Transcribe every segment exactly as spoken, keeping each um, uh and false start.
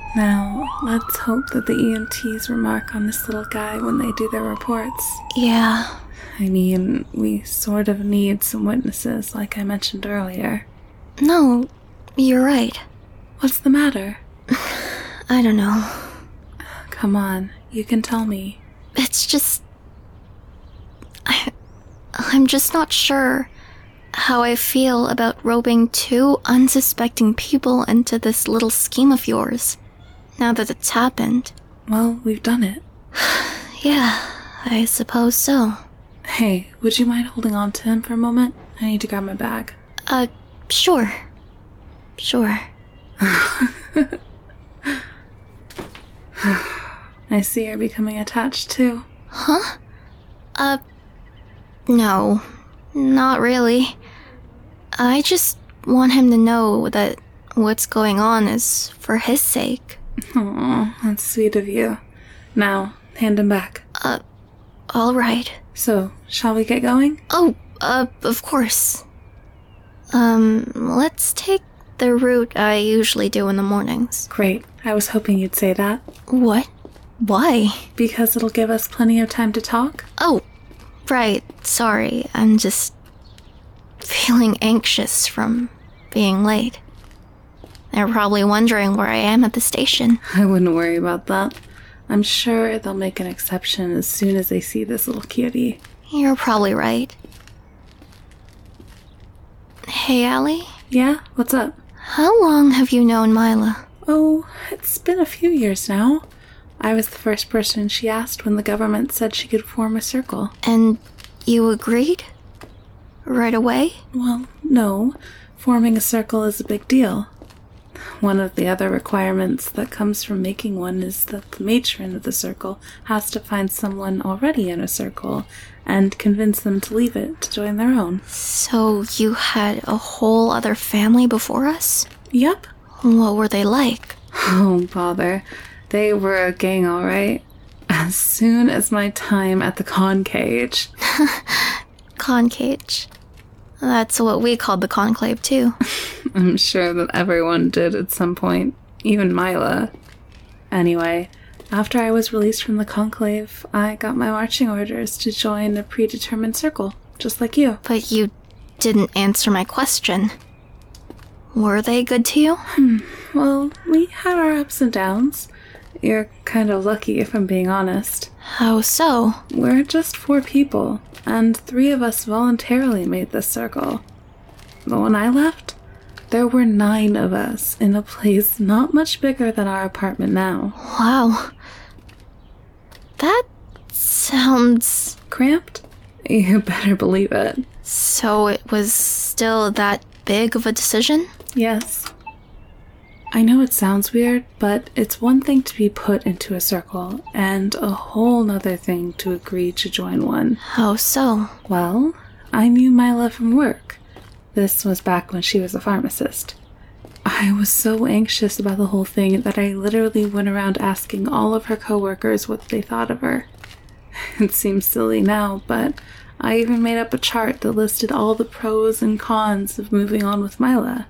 Now, let's hope that the E M Ts remark on this little guy when they do their reports. Yeah. I mean, we sort of need some witnesses, like I mentioned earlier. No, you're right. What's the matter? I don't know. Come on, you can tell me. It's just... I, I'm just not sure how I feel about roping two unsuspecting people into this little scheme of yours, now that it's happened. Well, we've done it. Yeah, I suppose so. Hey, would you mind holding on to him for a moment? I need to grab my bag. Uh, sure. Sure. I see you're becoming attached too. Huh? Uh, no. Not really. I just want him to know that what's going on is for his sake. Aw, that's sweet of you. Now, hand him back. Uh, all right. So, shall we get going? Oh, uh, of course. Um, let's take the route I usually do in the mornings. Great. I was hoping you'd say that. What? Why? Because it'll give us plenty of time to talk. Oh, right. Sorry. I'm just feeling anxious from being late. They're probably wondering where I am at the station. I wouldn't worry about that. I'm sure they'll make an exception as soon as they see this little cutie. You're probably right. Hey, Allie? Yeah? What's up? How long have you known Mila? Oh, it's been a few years now. I was the first person she asked when the government said she could form a circle. And you agreed? Right away? Well, no. Forming a circle is a big deal. One of the other requirements that comes from making one is that the matron of the circle has to find someone already in a circle and convince them to leave it to join their own. So you had a whole other family before us? Yep. What were they like? Oh, bother. They were a gang, all right. As soon as my time at the concage. Concage. That's what we called the conclave, too. I'm sure that everyone did at some point, even Mila. Anyway, after I was released from the conclave, I got my marching orders to join a predetermined circle, just like you. But you didn't answer my question. Were they good to you? Hmm. Well, we had our ups and downs. You're kind of lucky, if I'm being honest. How so? We're just four people, and three of us voluntarily made this circle. But when I left, there were nine of us in a place not much bigger than our apartment now. Wow. That sounds... Cramped? You better believe it. So it was still that big of a decision? Yes. I know it sounds weird, but it's one thing to be put into a circle, and a whole nother thing to agree to join one. How so? Well, I knew Mila from work. This was back when she was a pharmacist. I was so anxious about the whole thing that I literally went around asking all of her coworkers what they thought of her. It seems silly now, but I even made up a chart that listed all the pros and cons of moving on with Mila.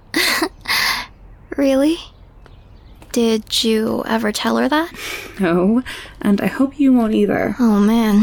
Really? Did you ever tell her that? No, and I hope you won't either. Oh, man.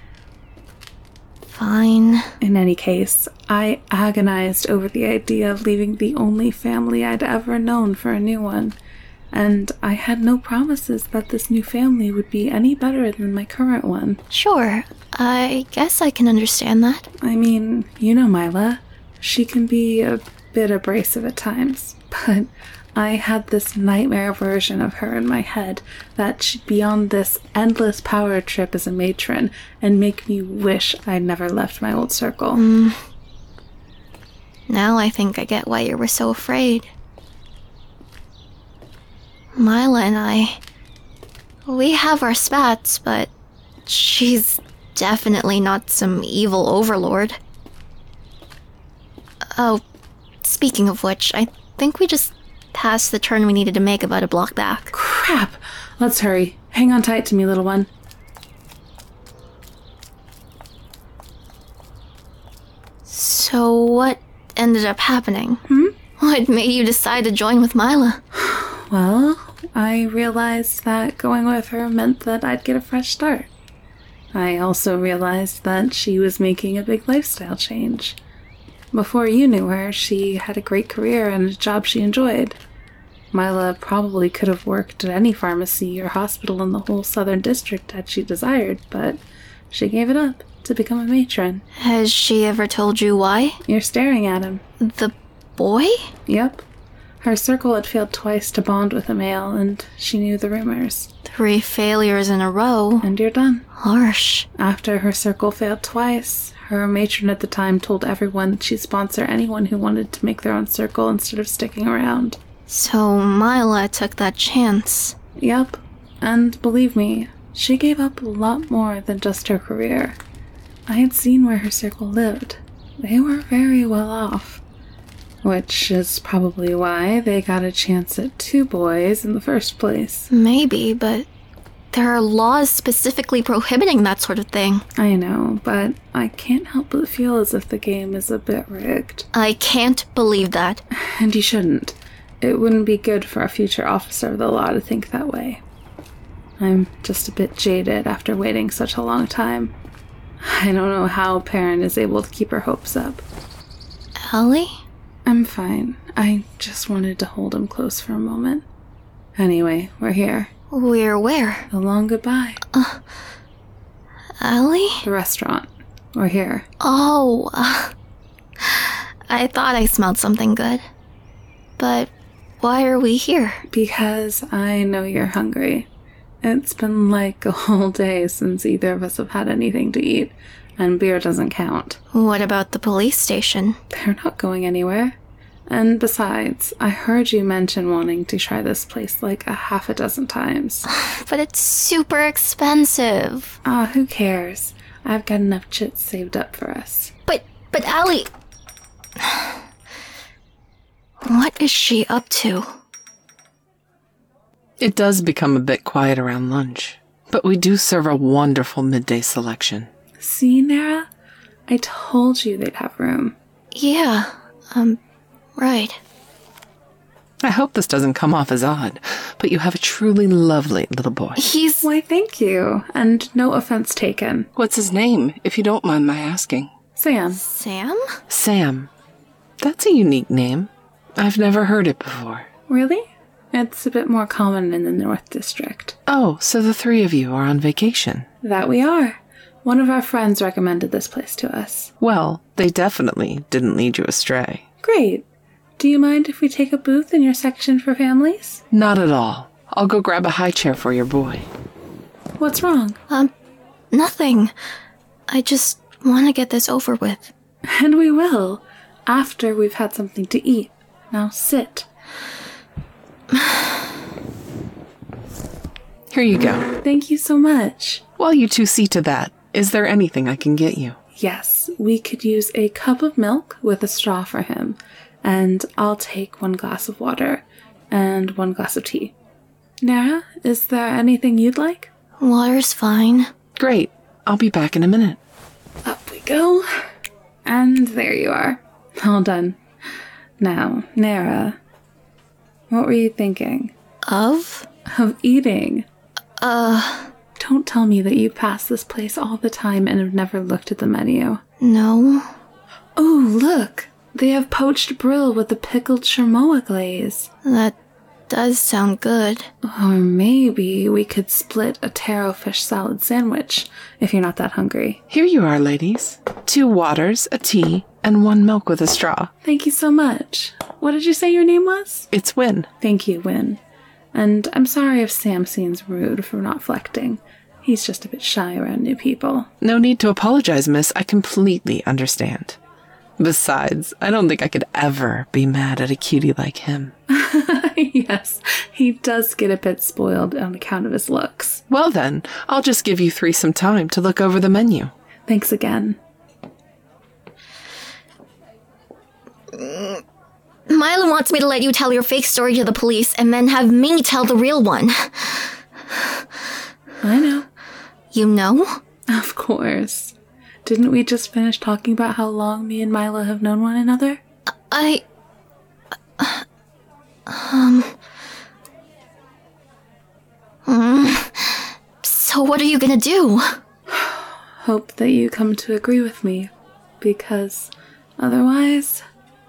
Fine. In any case, I agonized over the idea of leaving the only family I'd ever known for a new one, and I had no promises that this new family would be any better than my current one. Sure, I guess I can understand that. I mean, you know Mila. She can be a bit abrasive at times, but I had this nightmare version of her in my head that she'd be on this endless power trip as a matron and make me wish I'd never left my old circle. Mm. Now I think I get why you were so afraid. Mila and I, we have our spats, but she's definitely not some evil overlord. Oh, speaking of which, I think we just passed the turn we needed to make about a block back. Crap! Let's hurry. Hang on tight to me, little one. So what ended up happening? Hmm? What made you decide to join with Mila? Well, I realized that going with her meant that I'd get a fresh start. I also realized that she was making a big lifestyle change. Before you knew her, she had a great career and a job she enjoyed. Myla probably could have worked at any pharmacy or hospital in the whole Southern District had she desired, but she gave it up to become a matron. Has she ever told you why? You're staring at him. The boy? Yep. Her circle had failed twice to bond with a male, and she knew the rumors. Three failures in a row. And you're done. Harsh. After her circle failed twice, her matron at the time told everyone that she'd sponsor anyone who wanted to make their own circle instead of sticking around. So Myla took that chance. Yep. And believe me, she gave up a lot more than just her career. I had seen where her circle lived. They were very well off. Which is probably why they got a chance at two boys in the first place. Maybe, but there are laws specifically prohibiting that sort of thing. I know, but I can't help but feel as if the game is a bit rigged. I can't believe that. And you shouldn't. It wouldn't be good for a future officer of the law to think that way. I'm just a bit jaded after waiting such a long time. I don't know how Perrin is able to keep her hopes up. Allie? I'm fine. I just wanted to hold him close for a moment. Anyway, we're here. We're where? The long goodbye. Uh, Allie? The restaurant. We're here. Oh, uh, I thought I smelled something good. But why are we here? Because I know you're hungry. It's been like a whole day since either of us have had anything to eat, and beer doesn't count. What about the police station? They're not going anywhere. And besides, I heard you mention wanting to try this place like a half a dozen times. But it's super expensive. Ah, who cares? I've got enough chits saved up for us. But, but Allie... What is she up to? It does become a bit quiet around lunch, but we do serve a wonderful midday selection. See, Nara? I told you they'd have room. Yeah, um, right. I hope this doesn't come off as odd, but you have a truly lovely little boy. He's... Why, thank you, and no offense taken. What's his name, if you don't mind my asking? Sam. Sam? Sam. That's a unique name. I've never heard it before. Really? It's a bit more common in the North District. Oh, so the three of you are on vacation. That we are. One of our friends recommended this place to us. Well, they definitely didn't lead you astray. Great. Do you mind if we take a booth in your section for families? Not at all. I'll go grab a high chair for your boy. What's wrong? Um, nothing. I just want to get this over with. And we will, after we've had something to eat. Now sit. Here you go. Thank you so much. While you two see to that, is there anything I can get you? Yes, we could use a cup of milk with a straw for him, and I'll take one glass of water and one glass of tea. Nara, is there anything you'd like? Water's fine. Great. I'll be back in a minute. Up we go. And there you are. All done. Now, Nara, what were you thinking? Of? Of eating. Uh... Don't tell me that you pass this place all the time and have never looked at the menu. No. Oh, look! They have poached brill with the pickled chermoa glaze. That does sound good. Or maybe we could split a taro fish salad sandwich, if you're not that hungry. Here you are, ladies. Two waters, a tea, and one milk with a straw. Thank you so much. What did you say your name was? It's Win. Thank you, Win. And I'm sorry if Sam seems rude for not flecting. He's just a bit shy around new people. No need to apologize, miss. I completely understand. Besides, I don't think I could ever be mad at a cutie like him. Yes, he does get a bit spoiled on account of his looks. Well then, I'll just give you three some time to look over the menu. Thanks again. Myla wants me to let you tell your fake story to the police and then have me tell the real one. I know. You know? Of course. Didn't we just finish talking about how long me and Myla have known one another? I... Um... Mm. So what are you gonna do? Hope that you come to agree with me, because otherwise,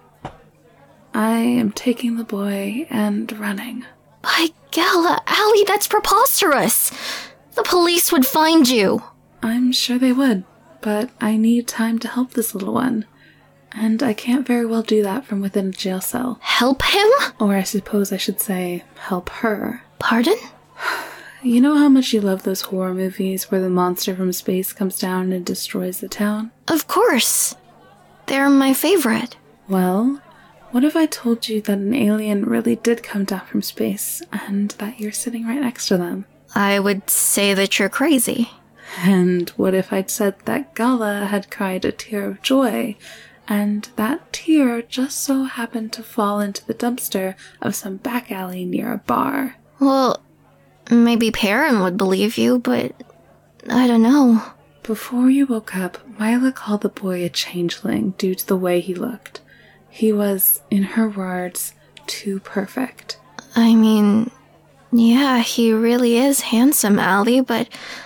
I am taking the boy and running. By Gala, Allie, that's preposterous. The police would find you. I'm sure they would, but I need time to help this little one. And I can't very well do that from within a jail cell. Help him? Or I suppose I should say, help her. Pardon? You know how much you love those horror movies where the monster from space comes down and destroys the town? Of course. They're my favorite. Well, what if I told you that an alien really did come down from space, and that you're sitting right next to them? I would say that you're crazy. And what if I'd said that Gala had cried a tear of joy, and that tear just so happened to fall into the dumpster of some back alley near a bar? Well, maybe Perrin would believe you, but I don't know. Before you woke up, Mila called the boy a changeling due to the way he looked. He was, in her words, too perfect. I mean, yeah, he really is handsome, Allie, but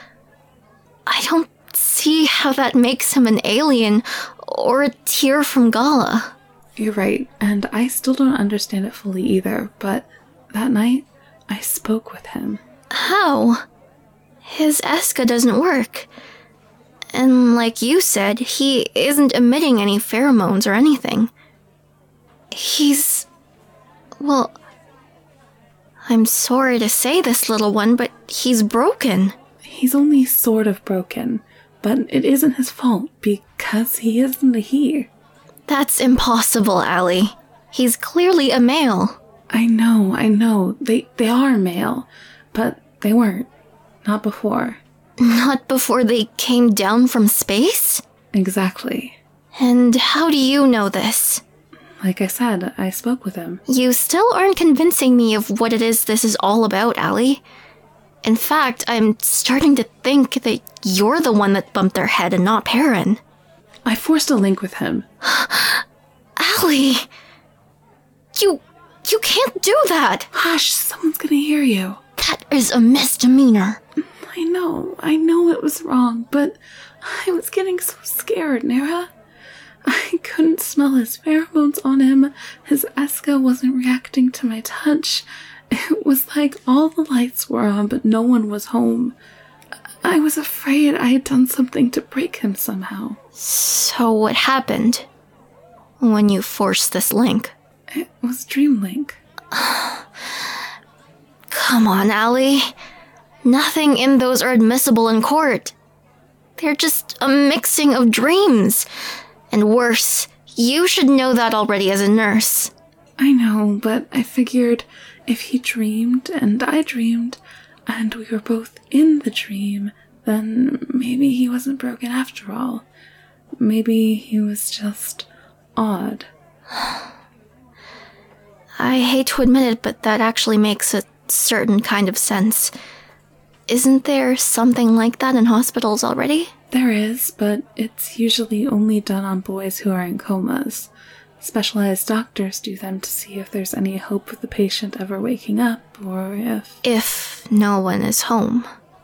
I don't see how that makes him an alien or a tear from Gala. You're right, and I still don't understand it fully either, but that night, I spoke with him. How? His Eska doesn't work. And like you said, he isn't emitting any pheromones or anything. He's... well... I'm sorry to say this, little one, but he's broken. He's only sort of broken, but it isn't his fault, because he isn't a he. That's impossible, Allie. He's clearly a male. I know, I know. They, they are male, but they weren't. Not before. Not before they came down from space? Exactly. And how do you know this? Like I said, I spoke with him. You still aren't convincing me of what it is this is all about, Allie. In fact, I'm starting to think that you're the one that bumped their head and not Perrin. I forced a link with him. Allie! You... you can't do that! Hush, someone's gonna hear you. That is a misdemeanor. I know, I know it was wrong, but I was getting so scared, Nera. I couldn't smell his pheromones on him. His Eska wasn't reacting to my touch. It was like all the lights were on, but no one was home. I was afraid I had done something to break him somehow. So what happened when you forced this link? It was Dreamlink. Come on, Allie. Nothing in those are admissible in court. They're just a mixing of dreams. And worse, you should know that already as a nurse. I know, but I figured if he dreamed and I dreamed, and we were both in the dream, then maybe he wasn't broken after all. Maybe he was just odd. I hate to admit it, but that actually makes a certain kind of sense. Isn't there something like that in hospitals already? There is, but it's usually only done on boys who are in comas. Specialized doctors do them to see if there's any hope of the patient ever waking up, or if... If no one is home.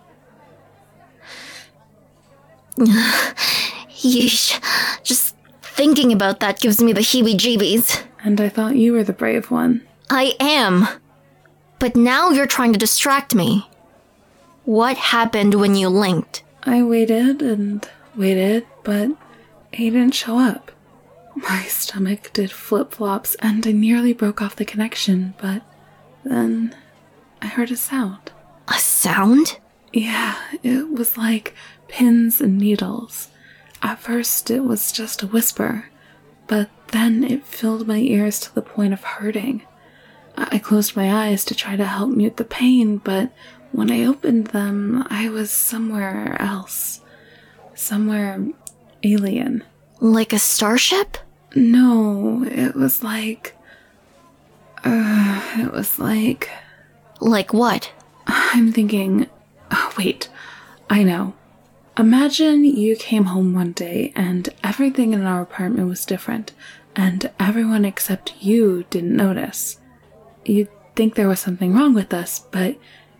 Yeesh. Just thinking about that gives me the heebie-jeebies. And I thought you were the brave one. I am. But now you're trying to distract me. What happened when you linked? I waited and waited, but he didn't show up. My stomach did flip-flops, and I nearly broke off the connection, but then I heard a sound. A sound? Yeah, it was like pins and needles. At first, it was just a whisper, but then it filled my ears to the point of hurting. I closed my eyes to try to help mute the pain, but when I opened them, I was somewhere else. Somewhere alien. Like a starship? No, it was like... Uh, it was like... Like what? I'm thinking... Oh, wait. I know. Imagine you came home one day and everything in our apartment was different, and everyone except you didn't notice. You'd think there was something wrong with us, but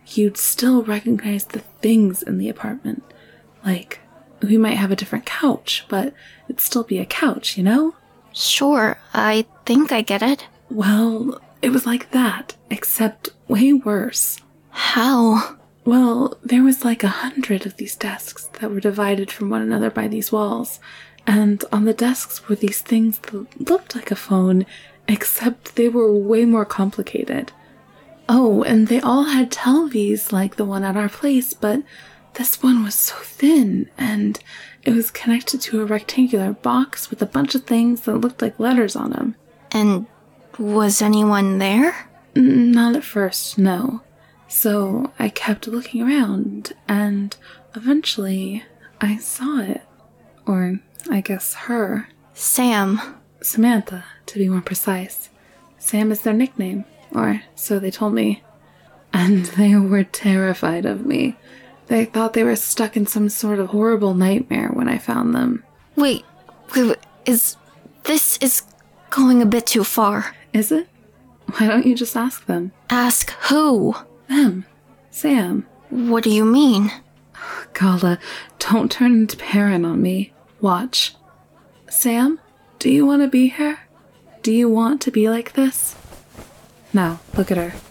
you'd still recognize the things in the apartment. Like, we might have a different couch, but it'd still be a couch, you know? Sure, I think I get it. Well, it was like that, except way worse. How? Well, there was like a hundred of these desks that were divided from one another by these walls, and on the desks were these things that looked like a phone, except they were way more complicated. Oh, and they all had televisions like the one at our place, but this one was so thin, and it was connected to a rectangular box with a bunch of things that looked like letters on them. And was anyone there? Not at first, no. So I kept looking around, and eventually I saw it. Or, I guess, her. Sam. Samantha, to be more precise. Sam is their nickname, or so they told me. And they were terrified of me. They thought they were stuck in some sort of horrible nightmare when I found them. Wait, wait, wait, is... this is going a bit too far. Is it? Why don't you just ask them? Ask who? Them. Sam. What do you mean? Gala, don't turn into Perrin on me. Watch. Sam, do you want to be here? Do you want to be like this? Now, look at her.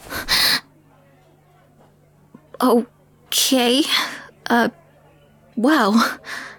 Okay. Uh, wow.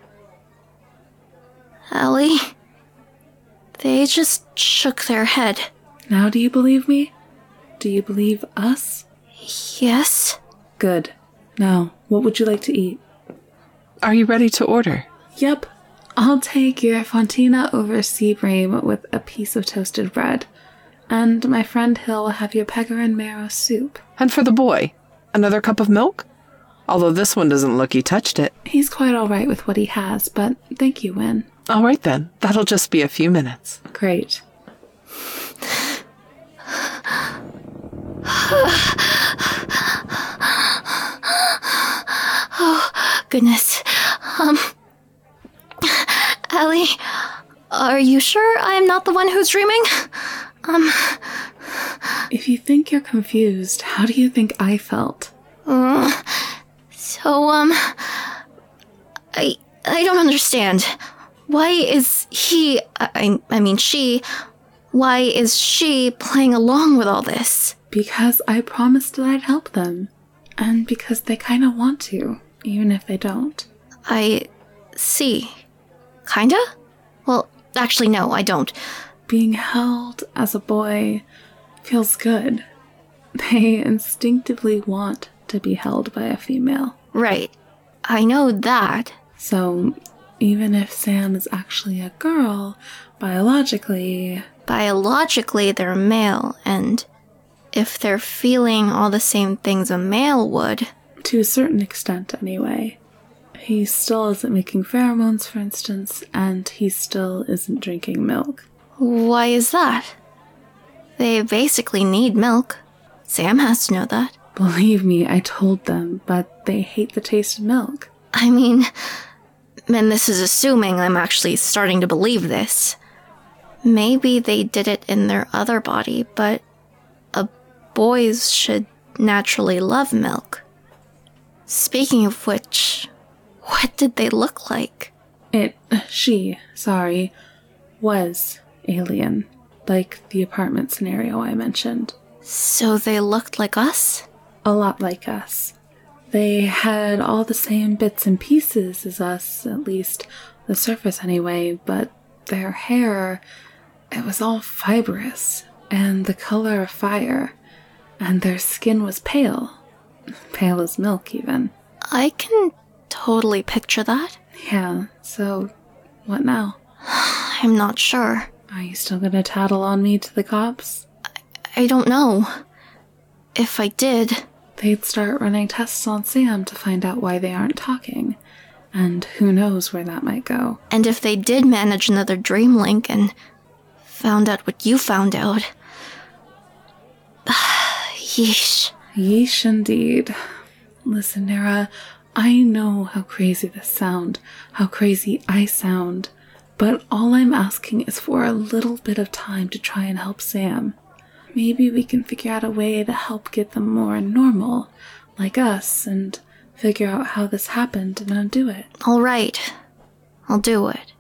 Ellie? They just shook their head. Now do you believe me? Do you believe us? Yes. Good. Now, what would you like to eat? Are you ready to order? Yep. I'll take your fontina over Seabrame with a piece of toasted bread. And my friend Hill will have your pecorine marrow soup. And for the boy, another cup of milk? Although this one doesn't look he touched it. He's quite all right with what he has, but thank you, Win. All right then. That'll just be a few minutes. Great. Oh, goodness. Um, Ellie, are you sure I'm not the one who's dreaming? Um... If you think you're confused, how do you think I felt? Uh, so, um... I... I don't understand. Why is he... I, I mean, she... Why is she playing along with all this? Because I promised that I'd help them. And because they kind of want to, even if they don't. I... see. Kinda? Well, actually, no, I don't. Being held as a boy feels good. They instinctively want to be held by a female. Right. I know that. So, even if Sam is actually a girl, biologically... Biologically, they're male, and if they're feeling all the same things a male would... To a certain extent, anyway. He still isn't making pheromones, for instance, and he still isn't drinking milk. Why is that? They basically need milk. Sam has to know that. Believe me, I told them, but they hate the taste of milk. I mean, and this is assuming I'm actually starting to believe this. Maybe they did it in their other body, but a boys should naturally love milk. Speaking of which, what did they look like? It, she, sorry, was alien, like the apartment scenario I mentioned. So they looked like us? A lot like us. They had all the same bits and pieces as us, at least the surface anyway, but their hair, it was all fibrous, and the color of fire, and their skin was pale. Pale as milk, even. I can totally picture that. Yeah, so what now? I'm not sure. Are you still gonna tattle on me to the cops? I, I don't know. If I did... They'd start running tests on Sam to find out why they aren't talking. And who knows where that might go. And if they did manage another dream link and found out what you found out... Yeesh. Yeesh indeed. Listen, Nara, I know how crazy this sounds, how crazy I sound, but all I'm asking is for a little bit of time to try and help Sam. Maybe we can figure out a way to help get them more normal, like us, and figure out how this happened and undo it. All right. I'll do it.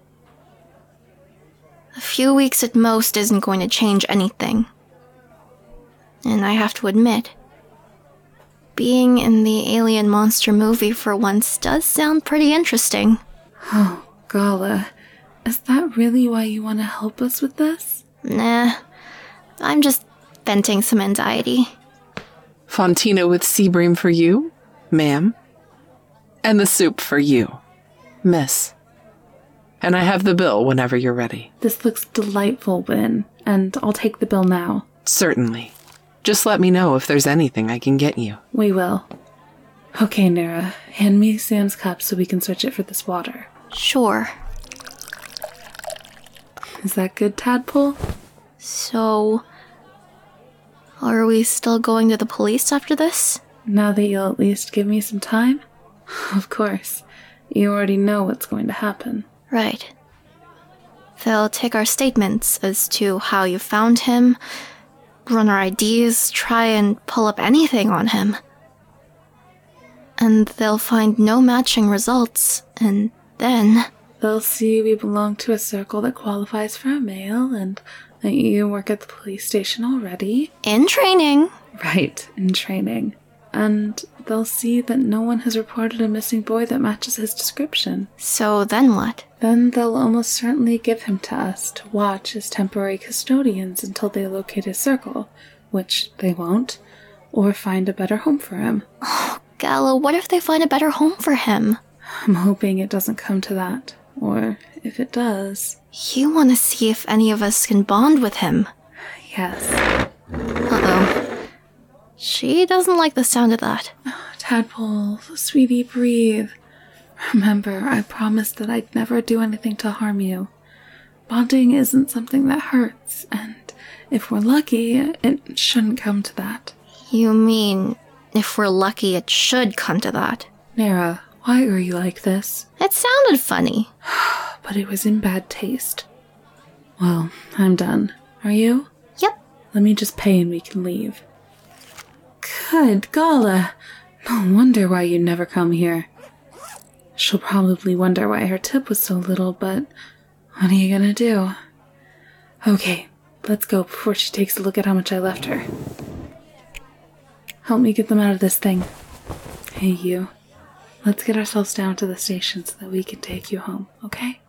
A few weeks at most isn't going to change anything. And I have to admit, being in the alien monster movie for once does sound pretty interesting. Oh, Gala, is that really why you want to help us with this? Nah, I'm just venting some anxiety. Fontina with sea bream for you, ma'am. And the soup for you, miss. And I have the bill whenever you're ready. This looks delightful, Win, and I'll take the bill now. Certainly. Just let me know if there's anything I can get you. We will. Okay, Nera, hand me Sam's cup so we can search it for this water. Sure. Is that good, Tadpole? So, are we still going to the police after this? Now that you'll at least give me some time? Of course. You already know what's going to happen. Right. They'll take our statements as to how you found him, run our I Ds, try and pull up anything on him. And they'll find no matching results, and then... They'll see we belong to a circle that qualifies for a male, and that you work at the police station already. In training. Right, in training. And they'll see that no one has reported a missing boy that matches his description. So then what? Then they'll almost certainly give him to us to watch as temporary custodians until they locate his circle, which they won't, or find a better home for him. Oh, Gala, what if they find a better home for him? I'm hoping it doesn't come to that, or if it does... You want to see if any of us can bond with him. Yes. Uh-oh. She doesn't like the sound of that. Oh, Tadpole, sweetie, breathe. Remember, I promised that I'd never do anything to harm you. Bonding isn't something that hurts, and if we're lucky, it shouldn't come to that. You mean, if we're lucky, it should come to that? Nera, why are you like this? It sounded funny. But it was in bad taste. Well, I'm done. Are you? Yep. Let me just pay and we can leave. Good Gala! No wonder why you never come here. She'll probably wonder why her tip was so little, but what are you gonna do? Okay, let's go before she takes a look at how much I left her. Help me get them out of this thing. Hey, you. Let's get ourselves down to the station so that we can take you home, okay?